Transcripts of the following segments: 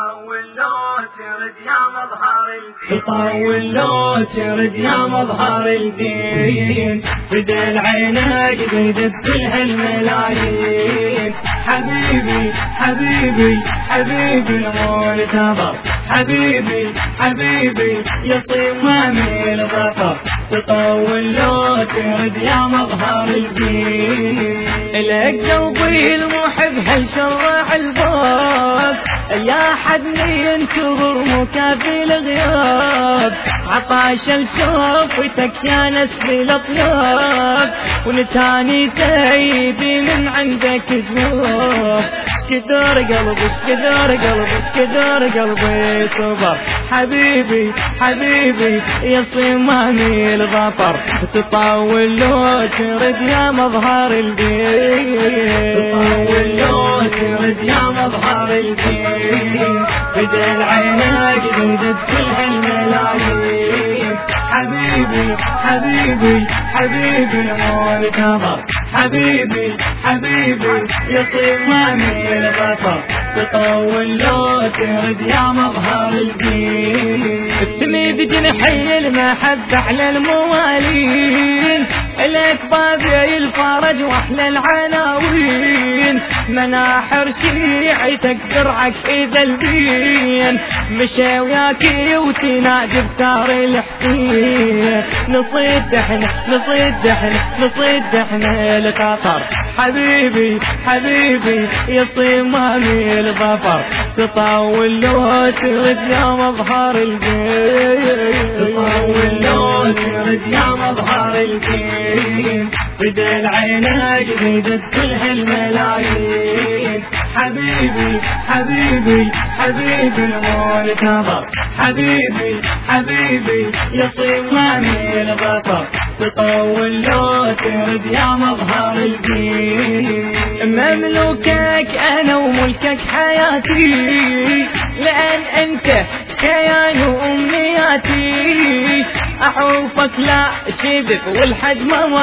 تطول لو ترد يا مظهر الدين، تطول لو ترد يا مظهر الدين، بدل عينك زيدت كل الملايين. حبيبي حبيبي حبيبي المعتبر، حبيبي حبيبي يا صمامي الظفر، تطول لو ترد يا مظهر الدين. لك قلبي المحب هالشرع الباب، يا حدني ينتظر مكافي الغياب، عطاش لشوفتك يا نسل الاطياب، ونتاني سيدي من عندك جواب. اشكدر قلبي اشكدر قلبي اشكدر قلبي صبر، حبيبي حبيبي يا صمامي الظفر، تطول لو ترد يا مظهر الدين، تطول لو ترد يا مظهر الدين، بدل عينك زيدت كل هالملايين. حبيبي حبيبي حبيبي المعتبر، حبيبي حبيبي يا صمامي الظفر، تطول لو ترد يا مظهر الدين. تميد جنحي المحبة على الموالين، لك بابي الفرج واحلى العناوين، مناحر شيعتك درعك اذا البين، مشى وياكي وتنادي بتار الحسين. نصيد احنا نصيد احنا نصيد احنا القطر، حبيبي حبيبي يا صمامي الظفر، تطول لو ترد يا مظهر الدين، تطول لو ترد يا مظهر الدين، بدل عينك زيدت كل هالملايين. حبيبي حبيبي حبيبي المعتبر، حبيبي حبيبي يا صمامي الظفر، تطول لو ترد يا مظهر الدين. مملوكك انا وملكك حياتي، لان انت كيان وامنياتي، احوفك لا كذب والحد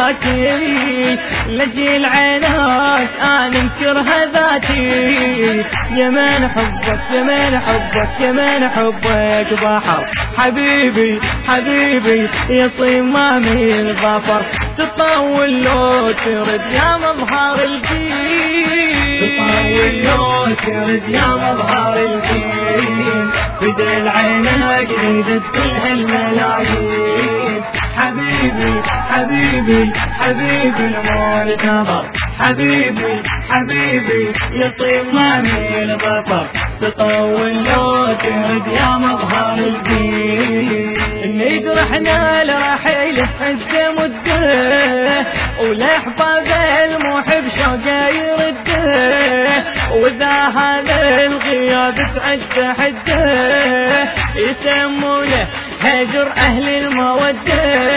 مماتي، لجيل عينك انا انكرها ذاتي، يا من حبك يا من حبك يا من حبك بحر، حبيبي حبيبي يا صمامي الظفر، تطول لو ترد يا مظهر الدين، تطول لو ترد يا مظهر الدين، بدل عينك زيدت كل هالملايين. حبيبي حبيبي حبيبي المعتبر، حبيبي حبيبي يا صمامي الظفر، تطول لو ترد يا مظهر الدين. نجرحنا لرحيل حزة مده، ولأحباب المحب شوقه يرده، وإذا هذا الغياب تعد حده، يسمونه هجر أهل المودة،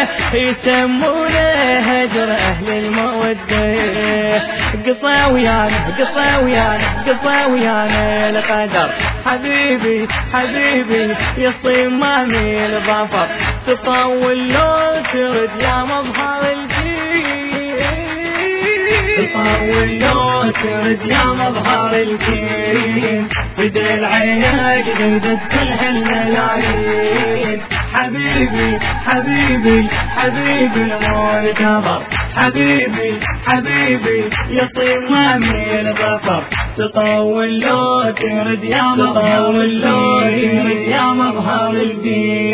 يسمونه هجر أهل المودة. قصاويانا قصاويانا قصاويانا القدر، حبيبي حبيبي يا صمامي الظفر، تطول لو ترد يا مظهر الدين، تطول لو ترد يا مظهر الدين، بدل عينك زيدت كل هالملايين. حبيبي حبيبي حبيبي المعتبر، حبيبي حبيبي يا صمامي الظفر، تطول لو ترد يا مظهر الدين، يا مظهر الدين.